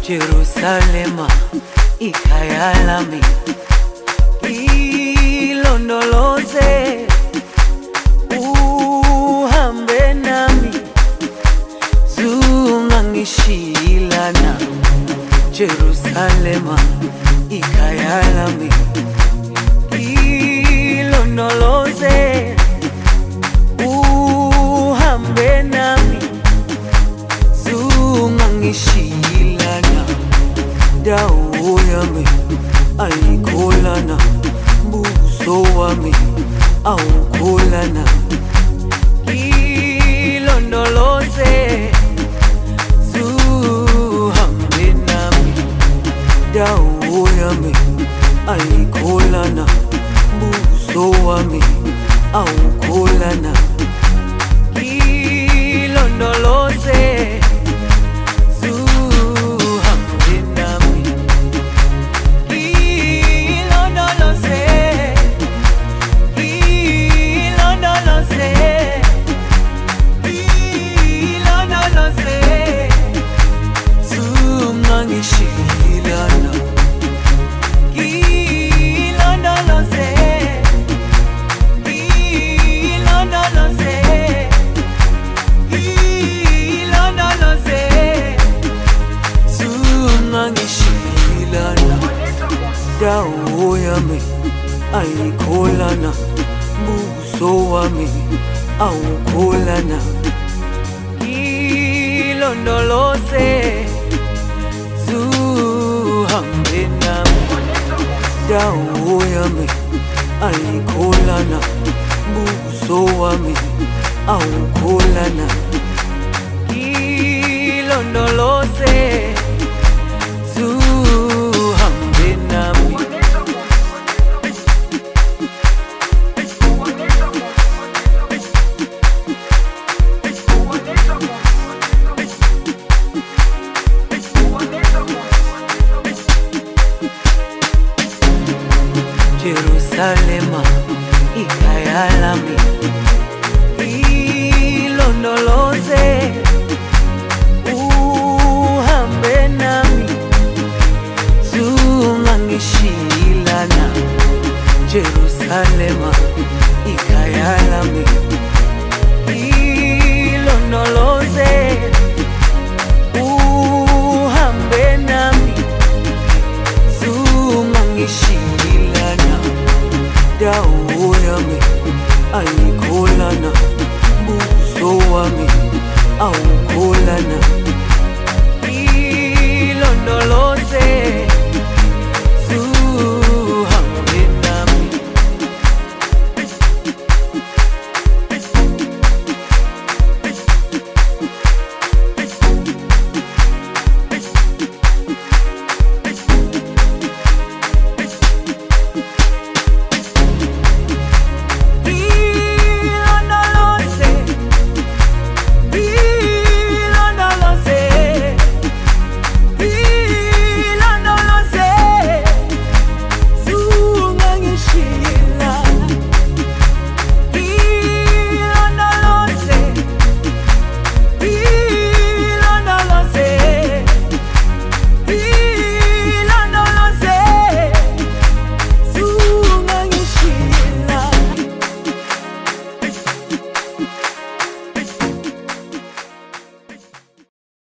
Jerusalema ikhaya lami, ilondoloze uhambe nami, zungangishilana. Jerusalema ikhaya lami, ilondoloze uhambe nami, zungangishilana. Dawo yami ayikholana, buso wami awukholana. Ilondoloze zuhambe nami. Dawo yami ayikholana, buso wami awukholana. Ilondoloze dawo yami ayikholana, buso wami awukholana. Ilondoloze zuhambe nami. Dawo yami ayikholana, buso wami awukholana. Ilondoloze zuhambe nami. Jerusalema ikhaya lami, ilondoloze uhambe nami, zungangishilana. Jerusalema ikhaya lami, ilondoloze uhambe nami, zungangishilana. Dawo yami ayikholana, buso wami